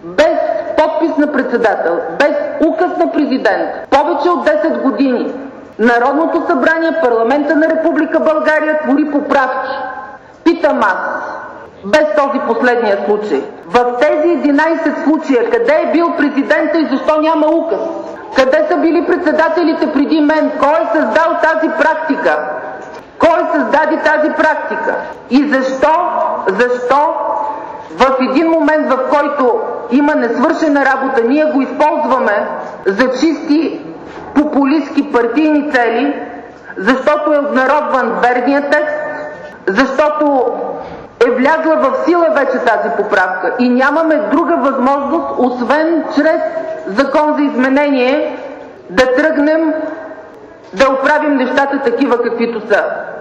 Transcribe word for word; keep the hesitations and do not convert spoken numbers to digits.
без подпис на председател, без указ на президент, повече от десет години Народното събрание, парламента на Република България твори поправки. Питам аз, без този последния случай, в тези единайсет случая, къде е бил президента и защо няма указ? Къде са били председателите преди мен? Кой е създал тази практика? Кой създаде тази практика? И защо, защо в един момент, в който има несвършена работа, ние го използваме за чисти популистки партийни цели, защото е обнародван верният текст, защото е влязла в сила вече тази поправка и нямаме друга възможност, освен чрез закон за изменение, да тръгнем да оправим нещата такива, каквито са.